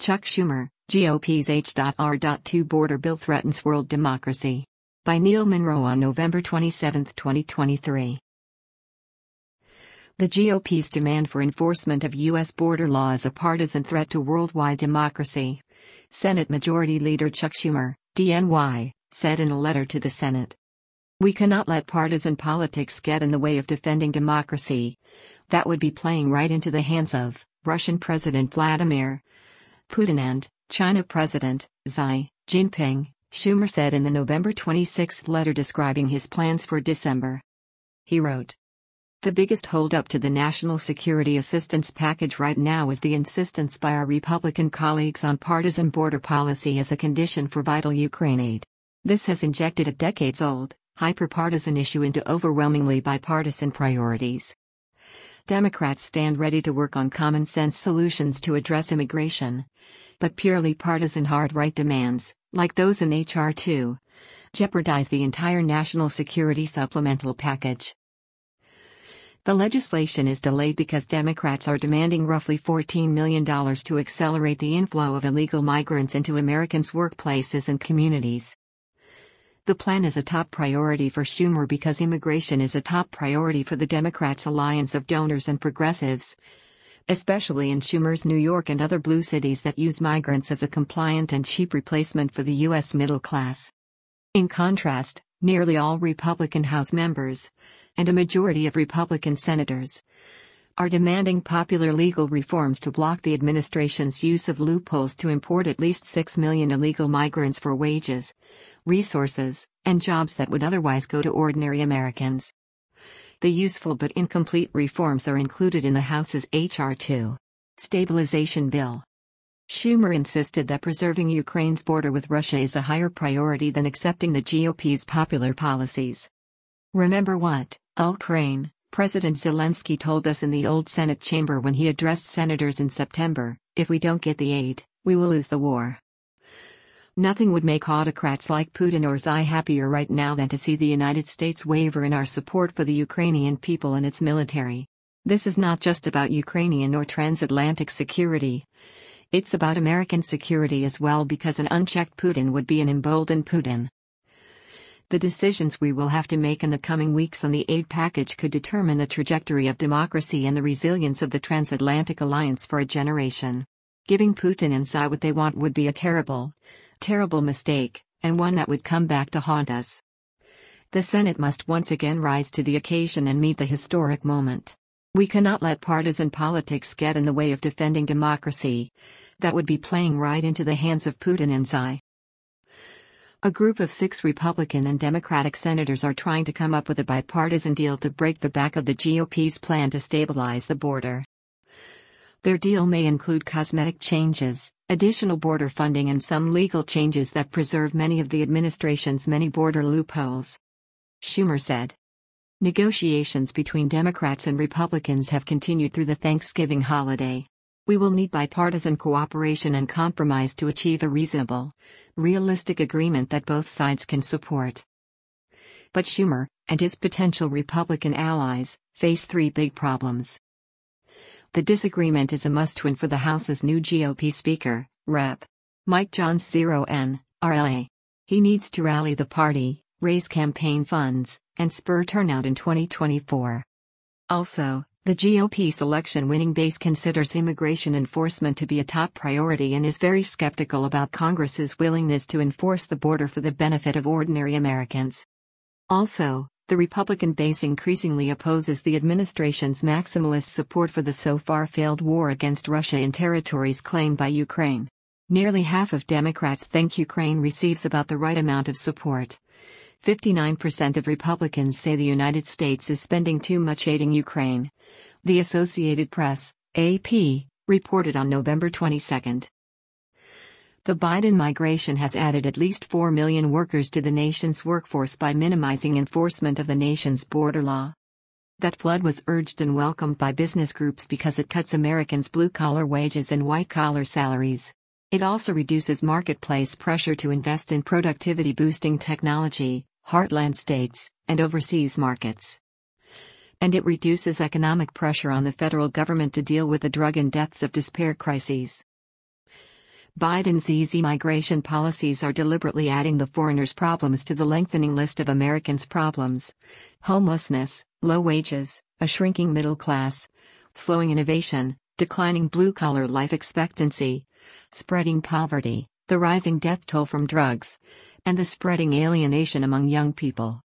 Chuck Schumer, GOP's H.R.2 border bill threatens world democracy. By Neil Monroe on November 27, 2023. The GOP's demand for enforcement of U.S. border law is a partisan threat to worldwide democracy. Senate Majority Leader Chuck Schumer, DNY, said in a letter to the Senate. We cannot let partisan politics get in the way of defending democracy. That would be playing right into the hands of Russian President Vladimir Putin and China President Xi Jinping, Schumer said in the November 26 letter describing his plans for December. He wrote, "The biggest holdup to the national security assistance package right now is the insistence by our Republican colleagues on partisan border policy as a condition for vital Ukraine aid. This has injected a decades-old, hyper-partisan issue into overwhelmingly bipartisan priorities. Democrats stand ready to work on common-sense solutions to address immigration. But purely partisan hard-right demands, like those in H.R. 2, jeopardize the entire national security supplemental package." The legislation is delayed because Democrats are demanding roughly $14 million to accelerate the inflow of illegal migrants into Americans' workplaces and communities. The plan is a top priority for Schumer because immigration is a top priority for the Democrats' alliance of donors and progressives, especially in Schumer's New York and other blue cities that use migrants as a compliant and cheap replacement for the U.S. middle class. In contrast, nearly all Republican House members, and a majority of Republican senators, are demanding popular legal reforms to block the administration's use of loopholes to import at least 6 million illegal migrants for wages, resources, and jobs that would otherwise go to ordinary Americans. The useful but incomplete reforms are included in the House's H.R. 2 stabilization bill. Schumer insisted that preserving Ukraine's border with Russia is a higher priority than accepting the GOP's popular policies. Remember what Ukraine President Zelensky told us in the old Senate chamber when he addressed senators in September: "If we don't get the aid, we will lose the war." Nothing would make autocrats like Putin or Xi happier right now than to see the United States waver in our support for the Ukrainian people and its military. This is not just about Ukrainian or transatlantic security. It's about American security as well, because an unchecked Putin would be an emboldened Putin. The decisions we will have to make in the coming weeks on the aid package could determine the trajectory of democracy and the resilience of the transatlantic alliance for a generation. Giving Putin and Xi what they want would be a terrible mistake, and one that would come back to haunt us. The Senate must once again rise to the occasion and meet the historic moment. We cannot let partisan politics get in the way of defending democracy. That would be playing right into the hands of Putin and Xi. A group of 6 Republican and Democratic senators are trying to come up with a bipartisan deal to break the back of the GOP's plan to stabilize the border. Their deal may include cosmetic changes, additional border funding, and some legal changes that preserve many of the administration's many border loopholes. Schumer said. Negotiations between Democrats and Republicans have continued through the Thanksgiving holiday. We will need bipartisan cooperation and compromise to achieve a reasonable, realistic agreement that both sides can support. But Schumer, and his potential Republican allies, face 3 big problems. The disagreement is a must-win for the House's new GOP Speaker, Rep. Mike Johnson 0N, RLA. He needs to rally the party, raise campaign funds, and spur turnout in 2024. Also, the GOP's election-winning base considers immigration enforcement to be a top priority and is very skeptical about Congress's willingness to enforce the border for the benefit of ordinary Americans. Also, the Republican base increasingly opposes the administration's maximalist support for the so-far failed war against Russia in territories claimed by Ukraine. Nearly half of Democrats think Ukraine receives about the right amount of support. 59% of Republicans say the United States is spending too much aiding Ukraine. The Associated Press, AP, reported on November 22. The Biden migration has added at least 4 million workers to the nation's workforce by minimizing enforcement of the nation's border law. That flood was urged and welcomed by business groups because it cuts Americans' blue-collar wages and white-collar salaries. It also reduces marketplace pressure to invest in productivity-boosting technology, heartland states, and overseas markets. And it reduces economic pressure on the federal government to deal with the drug and deaths of despair crises. Biden's easy migration policies are deliberately adding the foreigners' problems to the lengthening list of Americans' problems. Homelessness, low wages, a shrinking middle class, slowing innovation, declining blue-collar life expectancy, spreading poverty, the rising death toll from drugs, and the spreading alienation among young people.